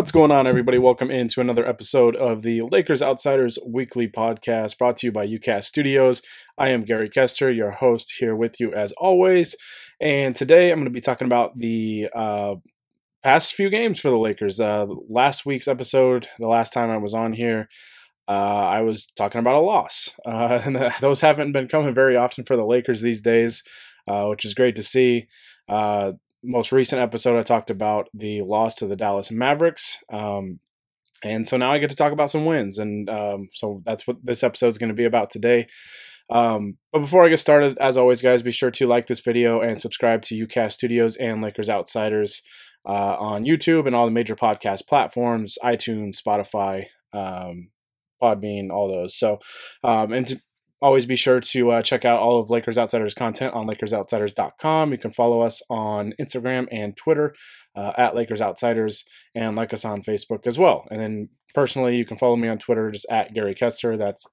What's going on, everybody? Welcome into another episode of the Lakers Outsiders Weekly Podcast, brought to you by UCast Studios. I am Gary Kester, your host, here with you as always. And today I'm going to be talking about the past few games for the Lakers. Last week's episode, the last time I was on here, I was talking about a loss. And those haven't been coming very often for the Lakers these days, which is great to see. Most recent episode, I talked about the loss to the Dallas Mavericks. And so now I get to talk about some wins. And so that's what this episode is going to be about today. But before I get started, as always, guys, be sure to like this video and subscribe to UCast Studios and Lakers Outsiders on YouTube and all the major podcast platforms, iTunes, Spotify, Podbean, all those. So, always be sure to check out all of Lakers Outsiders content on LakersOutsiders.com. You can follow us on Instagram and Twitter at Lakers Outsiders, and like us on Facebook as well. And then personally, you can follow me on Twitter just at Gary Kester. That's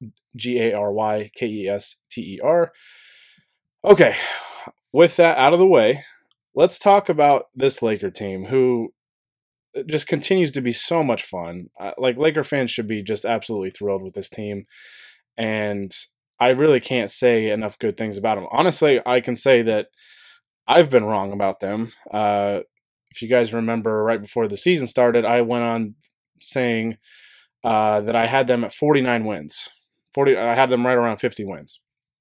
GaryKester. Okay, with that out of the way, let's talk about this Laker team who just continues to be so much fun. Laker fans should be just absolutely thrilled with this team. And I really can't say enough good things about them. Honestly, I can say that I've been wrong about them. If you guys remember, right before the season started, I went on saying that I had them at 49 wins. I had them right around 50 wins.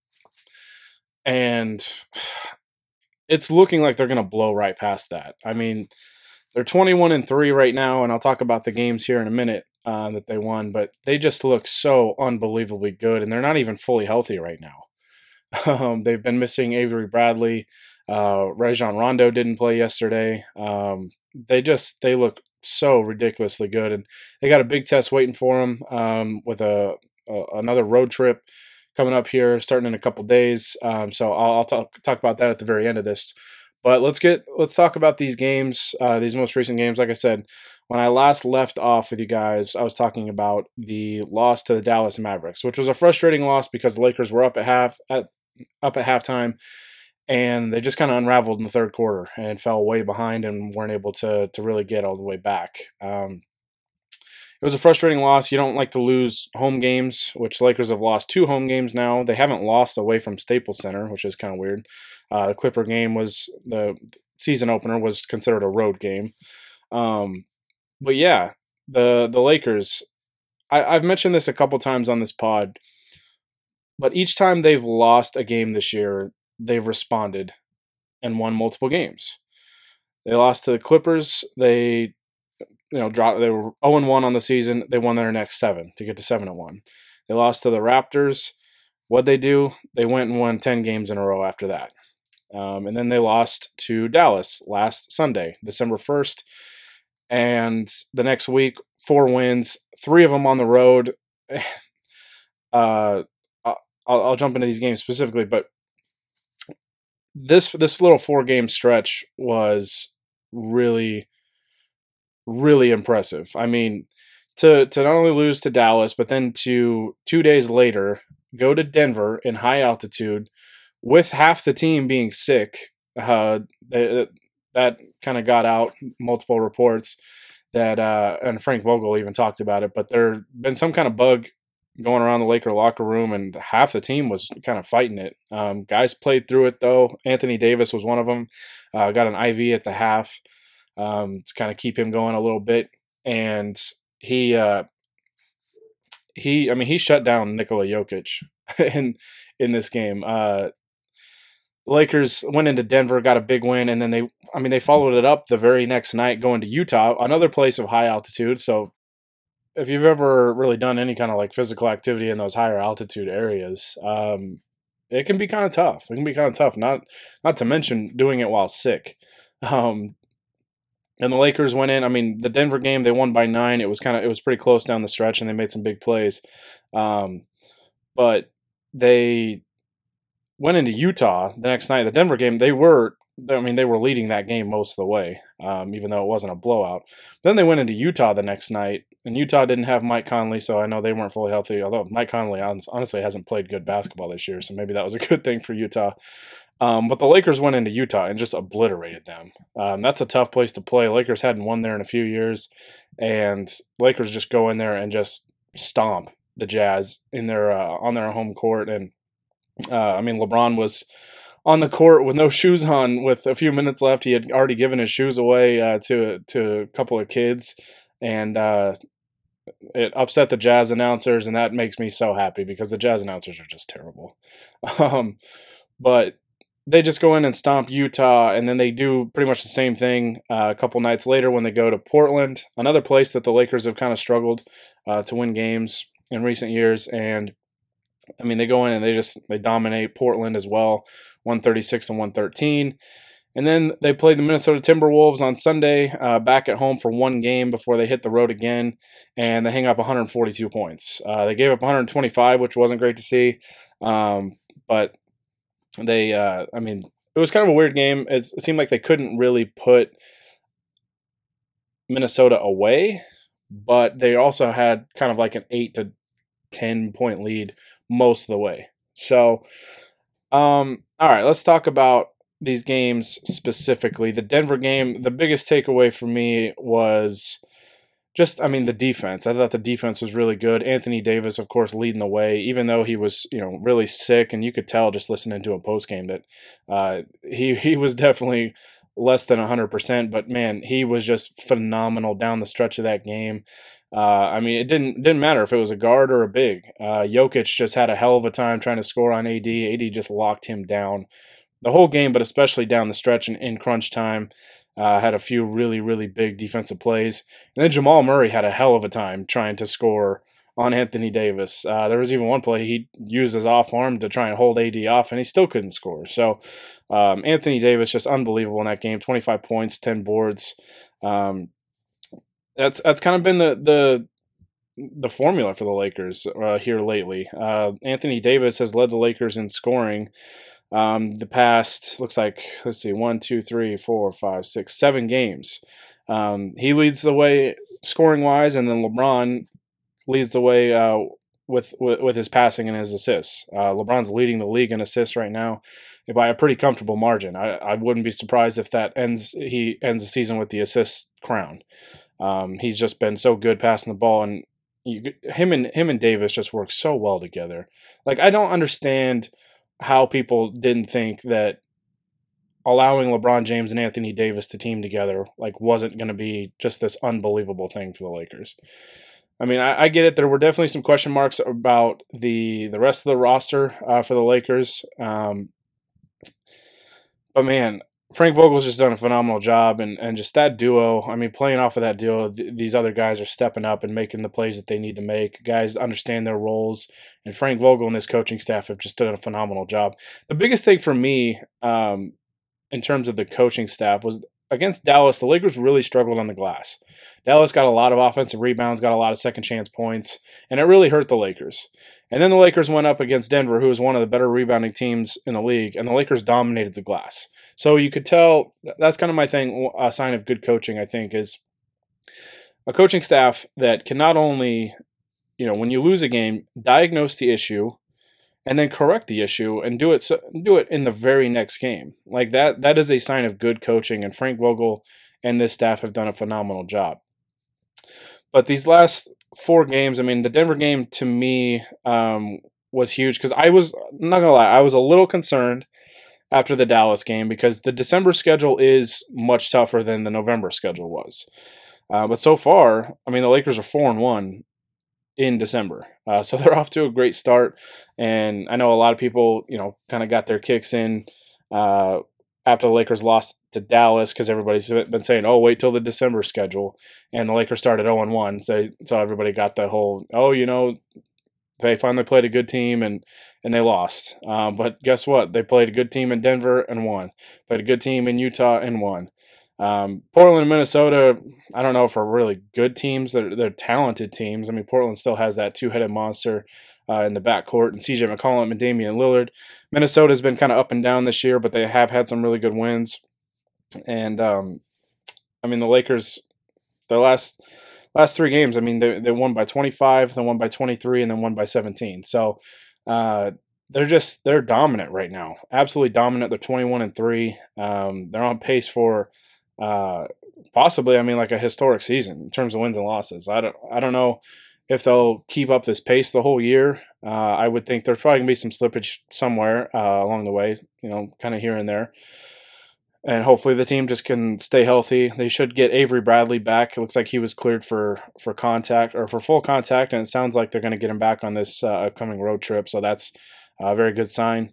And it's looking like they're going to blow right past that. I mean, they're 21-3 right now, and I'll talk about the games here in a minute that they won, but they just look so unbelievably good, and they're not even fully healthy right now. They've been missing Avery Bradley. Rajon Rondo didn't play yesterday. They look so ridiculously good, and they got a big test waiting for them with another road trip coming up here, starting in a couple days. So I'll talk about that at the very end of this. But let's talk about these games, these most recent games. Like I said, when I last left off with you guys, I was talking about the loss to the Dallas Mavericks, which was a frustrating loss because the Lakers were up at halftime, and they just kind of unraveled in the third quarter and fell way behind and weren't able to really get all the way back. It was a frustrating loss. You don't like to lose home games, which the Lakers have lost 2 home games now. They haven't lost away from Staples Center, which is kind of weird. The Clipper game the season opener was considered a road game. But yeah, the Lakers, I've mentioned this a couple times on this pod, but each time they've lost a game this year, they've responded and won multiple games. They lost to the Clippers. They dropped. They were 0-1 on the season. They won their next 7 to get to 7-1. They lost to the Raptors. What'd they do? They went and won 10 games in a row after that. And then they lost to Dallas last Sunday, December 1st. And the next week, 4 wins, 3 of them on the road. I'll jump into these games specifically, but this little 4-game stretch was really, really impressive. I mean, to not only lose to Dallas, but then to 2 days later go to Denver in high altitude with half the team being sick. That kind of got out, multiple reports that, and Frank Vogel even talked about it, but there been some kind of bug going around the Laker locker room, and half the team was kind of fighting it. Guys played through it, though. Anthony Davis was one of them. Got an IV at the half to kind of keep him going a little bit, and he shut down Nikola Jokic in this game. Lakers went into Denver, got a big win, and then they followed it up the very next night going to Utah, another place of high altitude. So if you've ever really done any kind of like physical activity in those higher altitude areas, it can be kind of tough. Not to mention doing it while sick. And the Lakers went in. I mean, the Denver game, they won by 9. It was pretty close down the stretch, and they made some big plays. But they went into Utah the next night. The Denver game, they were leading that game most of the way, even though it wasn't a blowout. Then they went into Utah the next night, and Utah didn't have Mike Conley, so I know they weren't fully healthy, although Mike Conley honestly hasn't played good basketball this year, so maybe that was a good thing for Utah. But the Lakers went into Utah and just obliterated them. That's a tough place to play. Lakers hadn't won there in a few years, and Lakers just go in there and just stomp the Jazz in their on their home court. And LeBron was on the court with no shoes on, with a few minutes left. He had already given his shoes away to a couple of kids, and it upset the Jazz announcers, and that makes me so happy because the Jazz announcers are just terrible. But they just go in and stomp Utah, and then they do pretty much the same thing a couple nights later when they go to Portland, another place that the Lakers have kind of struggled to win games in recent years. And they go in and they dominate Portland as well, 136 and 113. And then they play the Minnesota Timberwolves on Sunday, back at home for one game before they hit the road again, and they hang up 142 points. They gave up 125, which wasn't great to see, but they, it was kind of a weird game. It seemed like they couldn't really put Minnesota away, but they also had kind of like an 8 to 10 point lead most of the way. So, all right, let's talk about these games specifically. The Denver game, the biggest takeaway for me was just, the defense. I thought the defense was really good. Anthony Davis, of course, leading the way, even though he was, really sick, and you could tell just listening to him post game that he was definitely less than 100%. But man, he was just phenomenal down the stretch of that game. It didn't matter if it was a guard or a big. Jokic just had a hell of a time trying to score on AD. AD just locked him down the whole game, but especially down the stretch in crunch time. Had a few really, really big defensive plays. And then Jamal Murray had a hell of a time trying to score on Anthony Davis. There was even one play he used his off arm to try and hold AD off, and he still couldn't score. So Anthony Davis, just unbelievable in that game. 25 points, 10 boards. That's kind of been the formula for the Lakers here lately. Anthony Davis has led the Lakers in scoring the past, looks like, let's see, 1, 2, 3, 4, 5, 6, 7 games. He leads the way scoring wise, and then LeBron leads the way with his passing and his assists. LeBron's leading the league in assists right now by a pretty comfortable margin. I wouldn't be surprised if he ends the season with the assist crown. He's just been so good passing the ball, and him and Davis just work so well together. Like, I don't understand how people didn't think that allowing LeBron James and Anthony Davis to team together wasn't going to be just this unbelievable thing for the Lakers. I get it. There were definitely some question marks about the rest of the roster for the Lakers. But man, Frank Vogel's just done a phenomenal job, and just that duo. Playing off of that duo, these other guys are stepping up and making the plays that they need to make. Guys understand their roles, and Frank Vogel and this coaching staff have just done a phenomenal job. The biggest thing for me, in terms of the coaching staff, was against Dallas. The Lakers really struggled on the glass. Dallas got a lot of offensive rebounds, got a lot of second chance points, and it really hurt the Lakers. And then the Lakers went up against Denver, who is one of the better rebounding teams in the league, and the Lakers dominated the glass. So you could tell, that's kind of my thing, a sign of good coaching, I think, is a coaching staff that can not only, when you lose a game, diagnose the issue and then correct the issue and do it in the very next game. Like that is a sign of good coaching, and Frank Vogel and this staff have done a phenomenal job. But these last 4 games, the Denver game to me was huge because I was, not going to lie, I was a little concerned after the Dallas game because the December schedule is much tougher than the November schedule was. But so far, the Lakers are 4-1 in December. So they're off to a great start. And I know a lot of people, kind of got their kicks in after the Lakers lost to Dallas because everybody's been saying, oh, wait till the December schedule. And the Lakers started 0-1. So everybody got the whole, they finally played a good team and they lost. But guess what? They played a good team in Denver and won. Played a good team in Utah and won. Portland and Minnesota, I don't know if are really good teams. They're talented teams. Portland still has that two-headed monster in the backcourt, and CJ McCollum and Damian Lillard. Minnesota's been kind of up and down this year, but they have had some really good wins. And, the Lakers, their last 3 games, they won by 25, then won by 23, and then won by 17. So they're dominant right now, absolutely dominant. They're 21-3. They're on pace for uh, possibly, I mean, like a historic season in terms of wins and losses. I don't know if they'll keep up this pace the whole year. I would think there's probably gonna be some slippage somewhere along the way, kind of here and there. And hopefully the team just can stay healthy. They should get Avery Bradley back. It looks like he was cleared for contact or for full contact, and it sounds like they're going to get him back on this upcoming road trip. So that's a very good sign.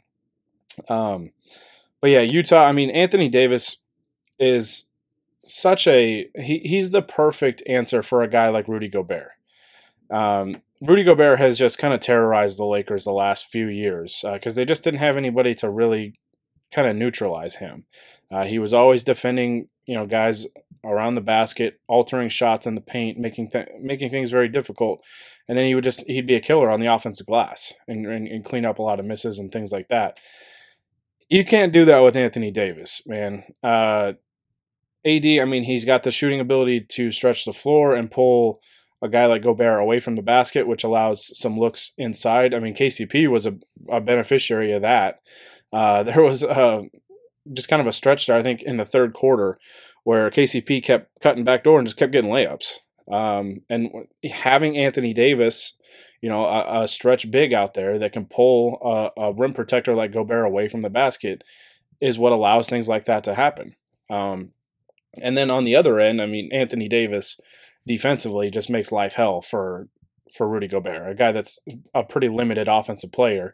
But yeah, Utah. I mean, Anthony Davis is he's the perfect answer for a guy like Rudy Gobert. Rudy Gobert has just kind of terrorized the Lakers the last few years because they just didn't have anybody to really kind of neutralize him. He was always defending, guys around the basket, altering shots in the paint, making things very difficult. And then he'd be a killer on the offensive glass and clean up a lot of misses and things like that. You can't do that with Anthony Davis, man. AD, I mean, he's got the shooting ability to stretch the floor and pull a guy like Gobert away from the basket, which allows some looks inside. I mean, KCP was a beneficiary of that. There was just kind of a stretch there, I think, in the third quarter where KCP kept cutting back door and just kept getting layups. And having Anthony Davis, a stretch big out there that can pull a rim protector like Gobert away from the basket is what allows things like that to happen. And then on the other end, I mean, Anthony Davis defensively just makes life hell for Rudy Gobert, a guy that's a pretty limited offensive player.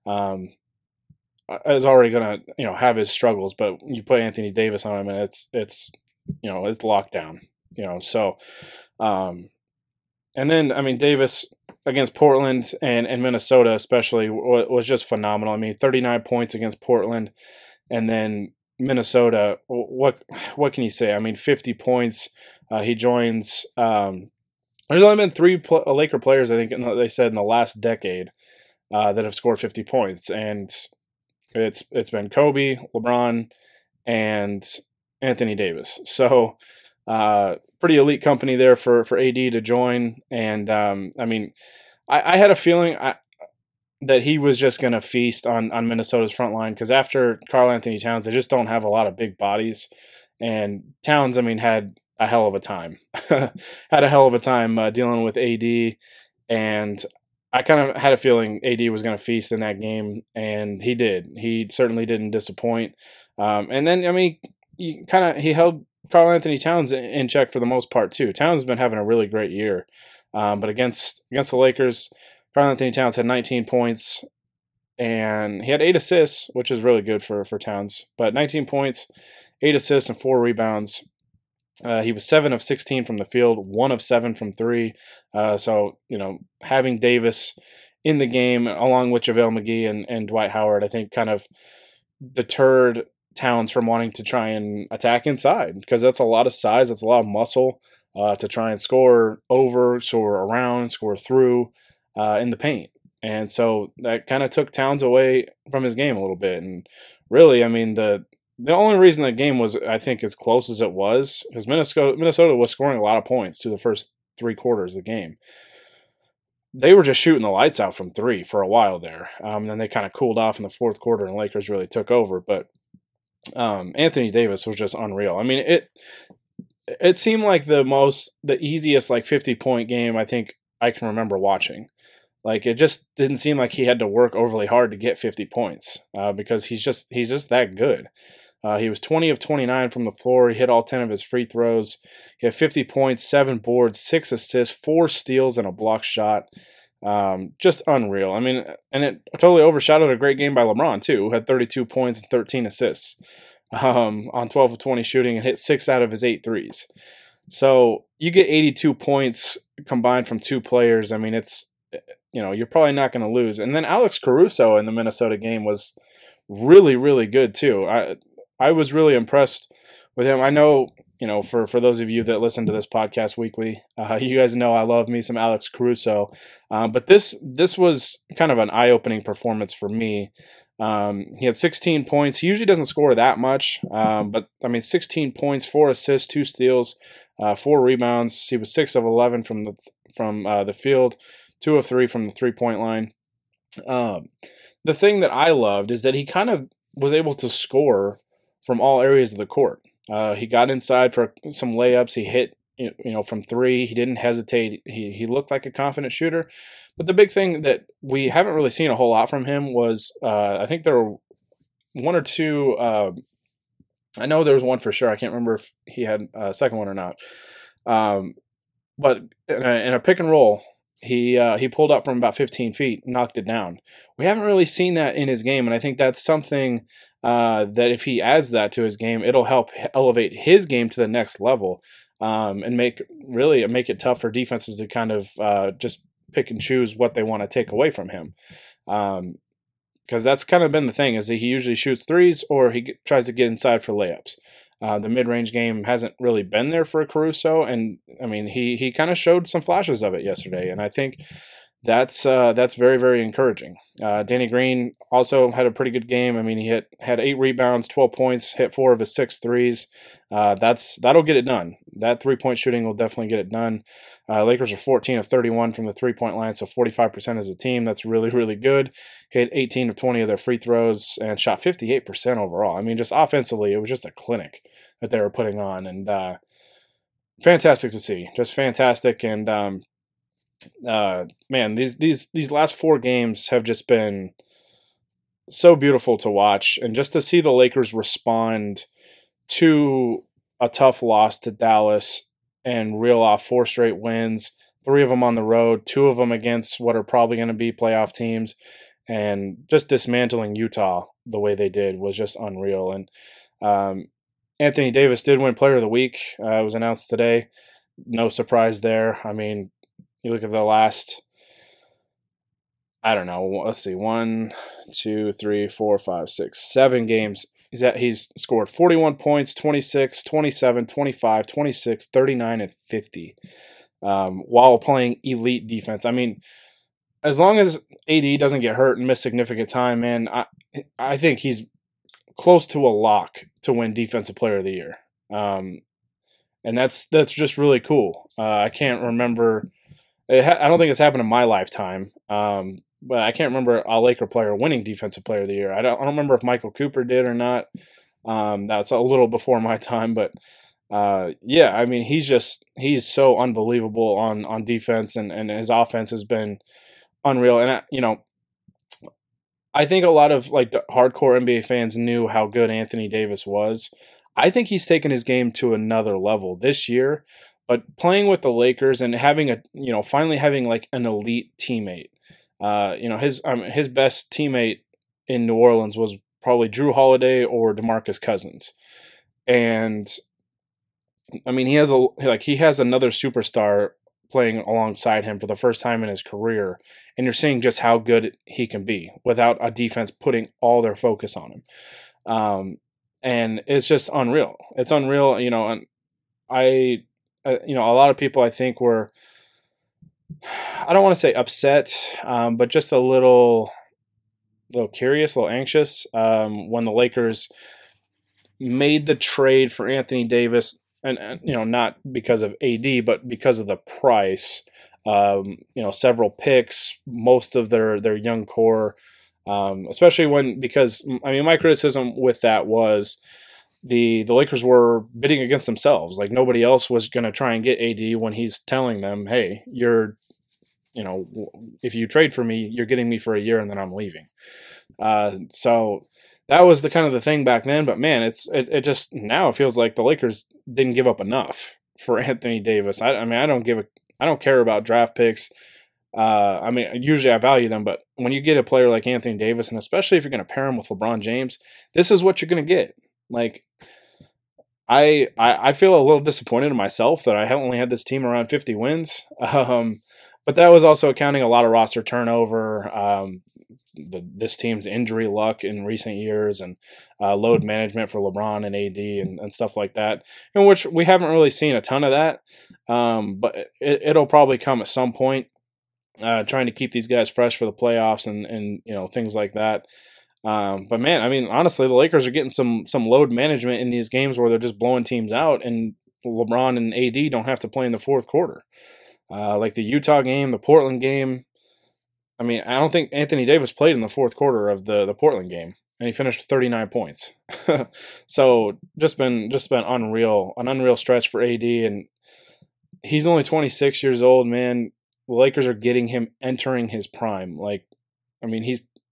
Is already going to have his struggles, but you put Anthony Davis on him and it's locked down. So and then I mean Davis against Portland and Minnesota especially was just phenomenal. I mean 39 points against Portland, and then Minnesota, what can you say? I mean 50 points. He joins there's only been three Laker players, I think they said, in the last decade that have scored 50 points, and it's been Kobe, LeBron, and Anthony Davis. So pretty elite company there for AD to join. And I mean, I had a feeling that he was just going to feast on Minnesota's front line because after Karl-Anthony Towns, they just don't have a lot of big bodies. And Towns, I mean, had a hell of a time. Dealing with AD, and I kind of had a feeling AD was going to feast in that game, and he did. He certainly didn't disappoint. And then, I mean, he held Karl-Anthony Towns in check for the most part too. Towns has been having a really great year, but against the Lakers, Karl-Anthony Towns had 19 points, and he had 8 assists, which is really good for Towns. But 19 points, 8 assists, and 4 rebounds. He was 7 of 16 from the field, 1 of 7 from 3. So, having Davis in the game along with JaVale McGee and Dwight Howard, I think kind of deterred Towns from wanting to try and attack inside because that's a lot of size, that's a lot of muscle to try and score over, score around, score through in the paint. And so that kind of took Towns away from his game a little bit. And really, I mean, the only reason that game was, I think, as close as it was because Minnesota was scoring a lot of points through the first 3 quarters of the game. They were just shooting the lights out from 3 for a while there. And then they kind of cooled off in the fourth quarter and Lakers really took over. But Anthony Davis was just unreal. I mean, it seemed like the easiest 50-point game I think I can remember watching. Like it just didn't seem like he had to work overly hard to get 50 points because he's just that good. He was 20 of 29 from the floor. He hit all 10 of his free throws. He had 50 points, 7 boards, 6 assists, 4 steals, and a block shot. Just unreal. I mean, and it totally overshadowed a great game by LeBron, too, who had 32 points and 13 assists on 12 of 20 shooting and hit 6 out of his 8 threes. So you get 82 points combined from 2 players. I mean, it's, you're probably not going to lose. And then Alex Caruso in the Minnesota game was really, really good, too. I was really impressed with him. I know, for those of you that listen to this podcast weekly, you guys know I love me some Alex Caruso. But this was kind of an eye-opening performance for me. He had 16 points. He usually doesn't score that much, but I mean, 16 points, 4 assists, 2 steals, 4 rebounds. He was 6 of 11 from the field, 2 of 3 from the 3-point line. Um, the thing that I loved is that he kind of was able to score from all areas of the court. He got inside for some layups. He hit, from three. He didn't hesitate. He looked like a confident shooter. But the big thing that we haven't really seen a whole lot from him was, I think there were one or two. I know there was one for sure. I can't remember if he had a second one or not. Um, but in a pick and roll, he pulled up from about 15 feet, knocked it down. We haven't really seen that in his game, and I think that's something that if he adds that to his game, it'll help elevate his game to the next level, and make it tough for defenses to kind of just pick and choose what they want to take away from him. Because that's kind of been the thing, is that he usually shoots threes or he tries to get inside for layups. The mid-range game hasn't really been there for Caruso, and I mean he kind of showed some flashes of it yesterday, and I think that's very, very encouraging. Danny Green also had a pretty good game. I mean, he had 8 rebounds, 12 points, hit 4 of his 6 threes. That'll get it done. That 3-point shooting will definitely get it done. Lakers are 14 of 31 from the 3-point line, so 45% as a team. That's really, really good. Hit 18 of 20 of their free throws and shot 58% overall. I mean, just offensively, it was just a clinic that they were putting on, and fantastic to see. Just fantastic, and man, these last 4 games have just been so beautiful to watch, and just to see the Lakers respond to a tough loss to Dallas and reel off 4 straight wins, 3 of them on the road, 2 of them against what are probably going to be playoff teams, and just dismantling Utah the way they did was just unreal. And Anthony Davis did win Player of the Week. It was announced today. No surprise there. I mean, you look at the last, I don't know, let's see, 1, 2, 3, 4, 5, 6, 7 games. He's scored 41 points, 26, 27, 25, 26, 39, and 50, while playing elite defense. I mean, as long as AD doesn't get hurt and miss significant time, man, I think he's close to a lock to win Defensive Player of the Year. And that's just really cool. I can't remember. I don't think it's happened in my lifetime, but I can't remember a Laker player winning Defensive Player of the Year. I don't remember if Michael Cooper did or not. That's a little before my time, but yeah, I mean, he's so unbelievable on defense, and his offense has been unreal. And I think a lot of like the hardcore NBA fans knew how good Anthony Davis was. I think he's taken his game to another level this year. But playing with the Lakers and having finally having like an elite teammate, his best teammate in New Orleans was probably Drew Holiday or DeMarcus Cousins, and I mean he has another superstar playing alongside him for the first time in his career, and you're seeing just how good he can be without a defense putting all their focus on him, and it's just unreal. It's unreal, and a lot of people I think were, I don't want to say upset, but just a little curious, a little anxious when the Lakers made the trade for Anthony Davis, and not because of AD, but because of the price. Several picks, most of their young core, especially because my criticism with that was the Lakers were bidding against themselves. Like nobody else was going to try and get AD when he's telling them, "Hey, if you trade for me, you're getting me for a year and then I'm leaving." So that was the kind of the thing back then. But man, it just now it feels like the Lakers didn't give up enough for Anthony Davis. I don't care about draft picks. Usually I value them, but when you get a player like Anthony Davis, and especially if you're going to pair him with LeBron James, this is what you're going to get. Like, I feel a little disappointed in myself that I only had this team around 50 wins. But that was also accounting a lot of roster turnover, this team's injury luck in recent years, and load management for LeBron and AD and stuff like that, in which we haven't really seen a ton of that. But it'll probably come at some point, trying to keep these guys fresh for the playoffs and things like that. But man, I mean, honestly, the Lakers are getting some load management in these games where they're just blowing teams out, and LeBron and AD don't have to play in the fourth quarter. Like the Utah game, the Portland game. I mean, I don't think Anthony Davis played in the fourth quarter of the Portland game, and he finished with 39 points. So just been unreal, an unreal stretch for AD, and he's only 26 years old, man. The Lakers are getting him entering his prime. Like, I mean,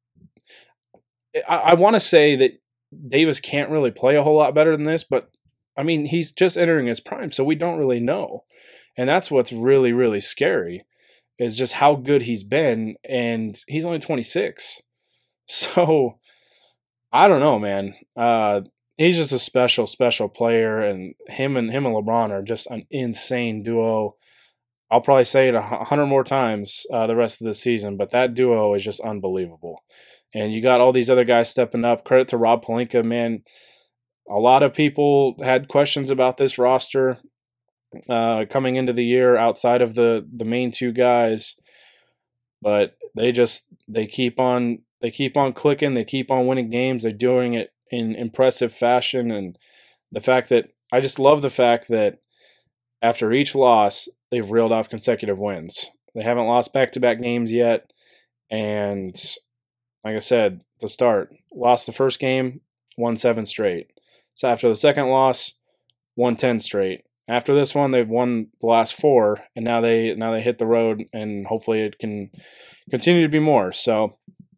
I want to say that Davis can't really play a whole lot better than this, but I mean, he's just entering his prime, so we don't really know. And that's what's really, really scary is just how good he's been, and he's only 26. So I don't know, man. He's just a special, special player, and him and LeBron are just an insane duo. I'll probably say it 100 more times the rest of the season, but that duo is just unbelievable. And you got all these other guys stepping up. Credit to Rob Pelinka, man. A lot of people had questions about this roster coming into the year outside of the main two guys, but they keep on clicking. They keep on winning games. They're doing it in impressive fashion, and I just love the fact that after each loss, they've reeled off consecutive wins. They haven't lost back-to-back games yet, and like I said, to start, lost the first game, won 7 straight. So after the second loss, won 10 straight. After this one, they've won the last 4, and now they hit the road, and hopefully it can continue to be more. So,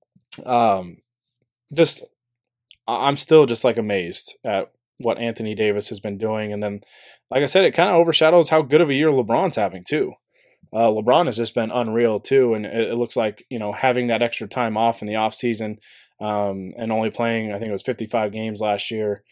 I'm still just like amazed at what Anthony Davis has been doing, and then, like I said, it kind of overshadows how good of a year LeBron's having too. LeBron has just been unreal too, and it looks like, having that extra time off in the off season, and only playing, I think it was 55 games last year,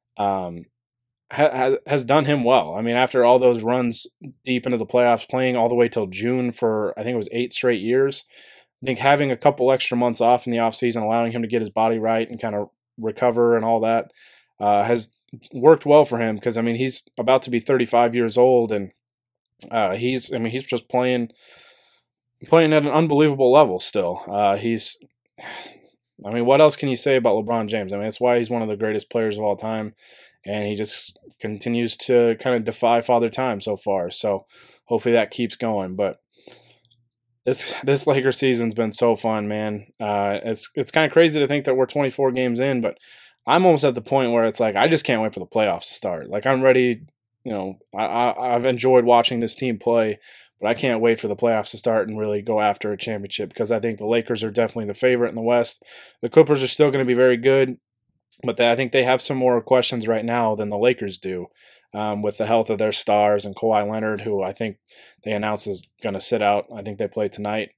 has done him well. I mean, after all those runs deep into the playoffs, playing all the way till June for, I think it was 8 straight years, I think having a couple extra months off in the offseason, allowing him to get his body right and kind of recover and all that, has worked well for him, because, I mean, he's about to be 35 years old, and he's just playing at an unbelievable level still. What else can you say about LeBron James? I mean, that's why he's one of the greatest players of all time, and he just continues to kind of defy Father Time so far. So hopefully that keeps going. But this Lakers season's been so fun, man. It's kind of crazy to think that we're 24 games in, but I'm almost at the point where it's like I just can't wait for the playoffs to start. Like, I'm ready. I've enjoyed watching this team play, but I can't wait for the playoffs to start and really go after a championship, because I think the Lakers are definitely the favorite in the West. The Clippers are still going to be very good, but I think they have some more questions right now than the Lakers do, with the health of their stars and Kawhi Leonard, who I think they announced is going to sit out. I think they play tonight.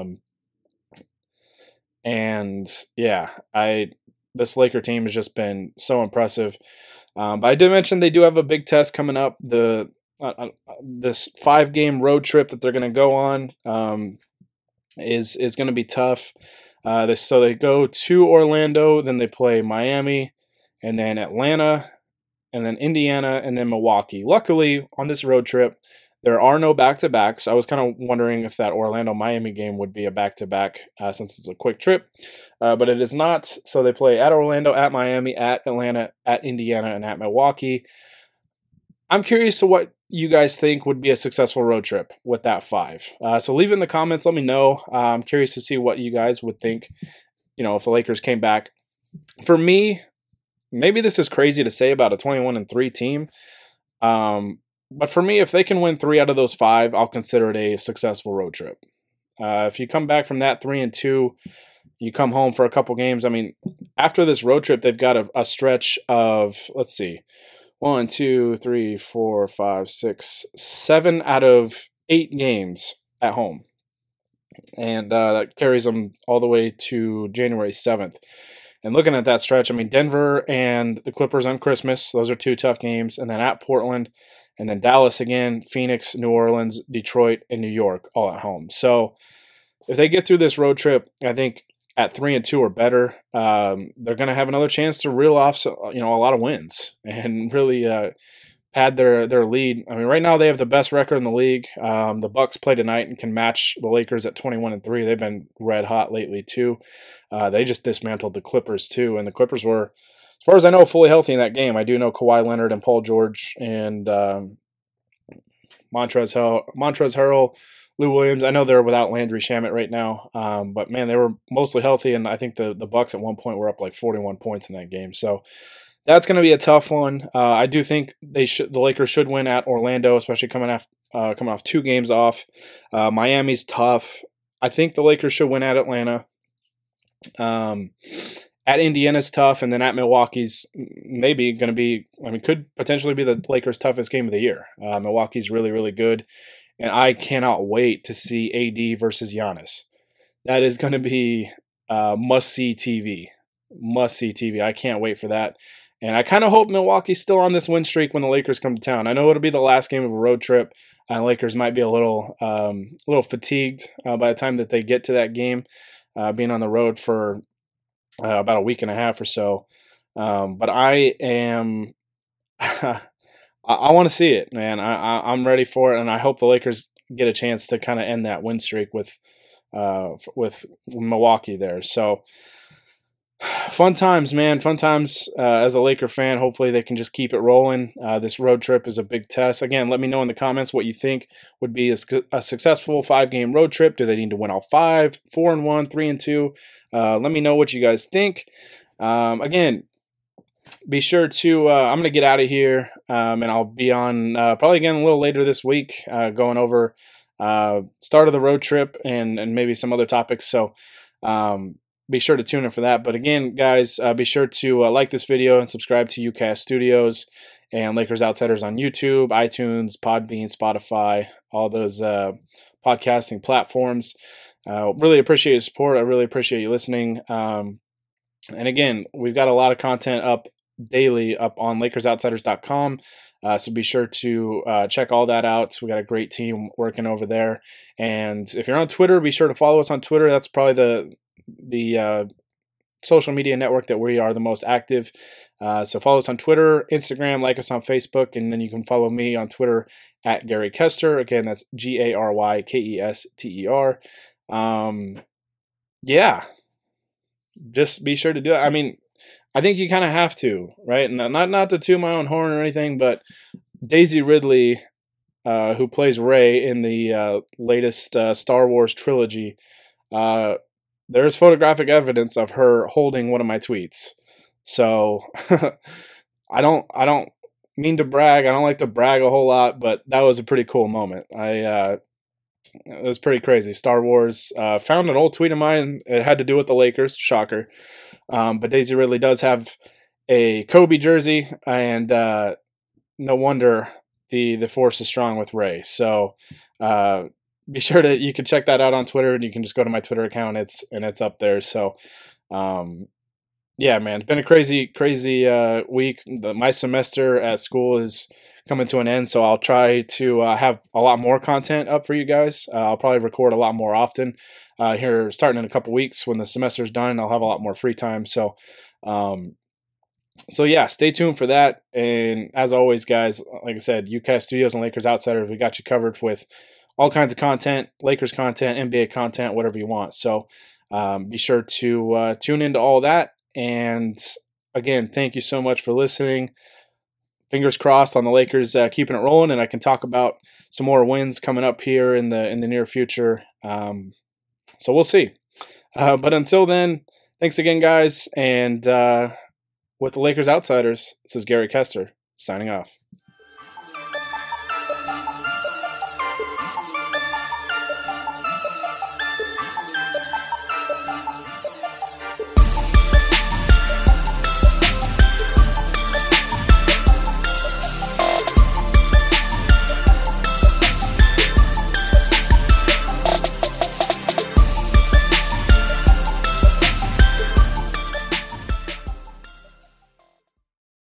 This Laker team has just been so impressive. But I did mention they do have a big test coming up. This 5-game road trip that they're going to go on is going to be tough. So they go to Orlando, then they play Miami, and then Atlanta, and then Indiana, and then Milwaukee. Luckily, on this road trip, there are no back-to-backs. I was kind of wondering if that Orlando-Miami game would be a back-to-back since it's a quick trip, but it is not. So they play at Orlando, at Miami, at Atlanta, at Indiana, and at Milwaukee. I'm curious to what you guys think would be a successful road trip with that 5. So leave it in the comments. Let me know. I'm curious to see what you guys would think, if the Lakers came back. For me, maybe this is crazy to say about a 21-3 team, but for me, if they can win 3 out of those 5, I'll consider it a successful road trip. If you come back from that 3-2, you come home for a couple games. I mean, after this road trip, they've got a stretch of, let's see, 1, 2, 3, 4, 5, 6, 7 out of 8 games at home. And that carries them all the way to January 7th. And looking at that stretch, I mean, Denver and the Clippers on Christmas, those are 2 tough games. And then at Portland, and then Dallas again, Phoenix, New Orleans, Detroit, and New York all at home. So if they get through this road trip, I think at 3-2 or better, they're going to have another chance to reel off, a lot of wins and really pad their lead. I mean, right now they have the best record in the league. The Bucks play tonight and can match the Lakers at 21-3. They've been red hot lately too. They just dismantled the Clippers too, and the Clippers were, as far as I know, fully healthy in that game. I do know Kawhi Leonard and Paul George and Montrezl Harrell Lou Williams. I know they're without Landry Shamet right now, but man, they were mostly healthy, and I think the Bucks at one point were up like 41 points in that game. So that's going to be a tough one. I do think the Lakers should win at Orlando, especially coming off 2 games off. Miami's tough. I think the Lakers should win at Atlanta. At Indiana's tough, and then at Milwaukee's maybe going to be, could potentially be the Lakers' toughest game of the year. Milwaukee's really, really good, and I cannot wait to see AD versus Giannis. That is going to be must-see TV. Must-see TV. I can't wait for that. And I kind of hope Milwaukee's still on this win streak when the Lakers come to town. I know it'll be the last game of a road trip, and Lakers might be a little fatigued by the time that they get to that game, being on the road for about a week and a half or so. But I am, I want to see it, man. I'm ready for it, and I hope the Lakers get a chance to kind of end that win streak with Milwaukee there. So fun times, man. Fun times as a Laker fan. Hopefully they can just keep it rolling. This road trip is a big test. Again, let me know in the comments what you think would be a successful 5-game road trip. Do they need to win all 5, 4-1, 3-2? Let me know what you guys think. Again, be sure to, I'm going to get out of here, and I'll be on probably again a little later this week, going over start of the road trip and maybe some other topics. So be sure to tune in for that. But again, guys, be sure to like this video and subscribe to UCast Studios and Lakers Outsiders on YouTube, iTunes, Podbean, Spotify, all those podcasting platforms. Really appreciate your support. I really appreciate you listening. And again, we've got a lot of content up daily up on LakersOutsiders.com. So be sure to check all that out. We got a great team working over there. And if you're on Twitter, be sure to follow us on Twitter. That's probably the social media network that we are the most active. So follow us on Twitter, Instagram, like us on Facebook, and then you can follow me on Twitter at Gary Kester. Again, that's GaryKester. Yeah, just be sure to do it. I mean, I think you kind of have to, right? And not to toot my own horn or anything, but Daisy Ridley, who plays Rey in the latest Star Wars trilogy, there's photographic evidence of her holding one of my tweets. So I don't mean to brag. I don't like to brag a whole lot, but that was a pretty cool moment. It was pretty crazy. Star Wars found an old tweet of mine. It had to do with the Lakers. Shocker. But Daisy Ridley does have a Kobe jersey, and no wonder the force is strong with Rey. So be sure to, you can check that out on Twitter, and you can just go to my Twitter account. It's up there. So yeah, man, it's been a crazy week. My semester at school is coming to an end, so I'll try to have a lot more content up for you guys. I'll probably record a lot more often here starting in a couple weeks. When the semester's done, I'll have a lot more free time. So yeah, stay tuned for that. And as always, guys, like I said, UCast Studios and Lakers Outsiders, we got you covered with all kinds of content, Lakers content, NBA content, whatever you want. So be sure to tune into all that. And again, thank you so much for listening. Fingers crossed on the Lakers keeping it rolling, and I can talk about some more wins coming up here in the near future. So we'll see. But until then, thanks again, guys. And with the Lakers Outsiders, this is Gary Kester signing off.